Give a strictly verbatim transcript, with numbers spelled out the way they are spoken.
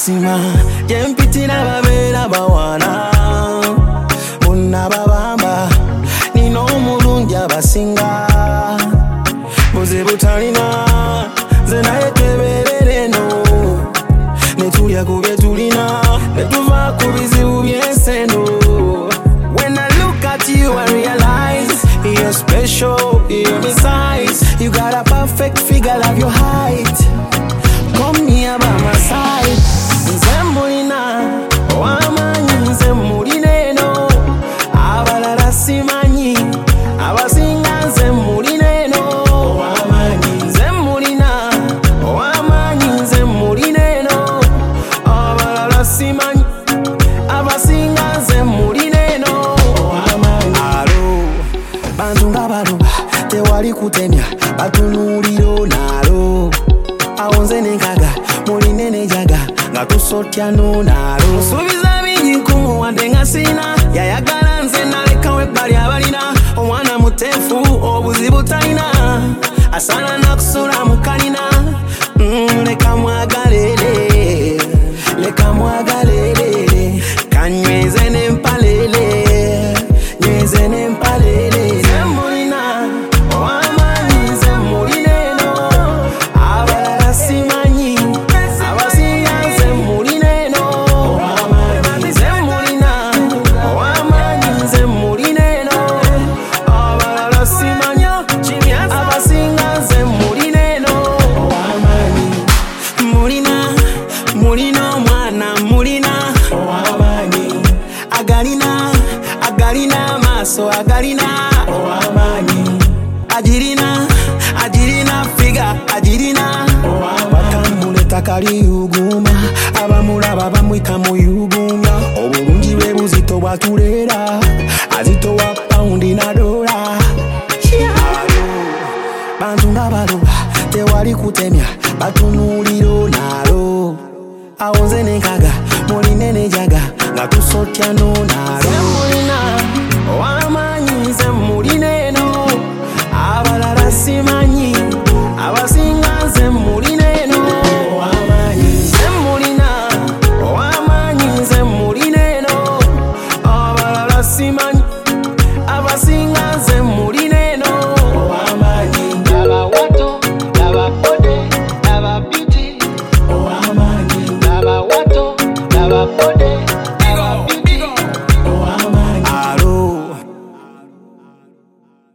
mazima yempitira babera bawana bonna babamba nino omulungi abasinga buzibu talina nze naye tweberereno netulya ku bye tulina netuva ku bizibu by'enseno. When I look at you I realize you're special, you're my size. You got a perfect figure like your height. Come here by my side. Nze mulina owamanyi, nze mulineno abalala simanyi, abasinga nze mulineno owamanyi. Nze mulina owamanyi, nze mulineno abalala simanyi, abasinga nze mulineno owamanyi. Alo bantu nga baluba tewali kutemya batunuuliro nalo awo nze nenkaga muline nejaga nga tusotya nonalo nsuubiza bingi nkumu wadde nga sina yayagala nze nalekawo ebbali abalina omwana muteefu obuzibu talina asana nakusula mu kalina. Mm, leka mwagalele leka mwagalele kanyweze n'empalele nyweze n'empalele. Nze mulina owamanyi, nze mulineno abalala simanyi, abasinga nze mulineno owamanyi. Nze mulina owamanyi, nze mulineno abalala simanyi, abasinga nze mulineno owamanyi. Mulina mulina omwana mulina owamanyi, agalina agalina maaso agalina owamanyi, agirina agirina figa agirina batambule takaliyuguma abamulaba bamwita muyugumya obulungi bwe buzito bwatulera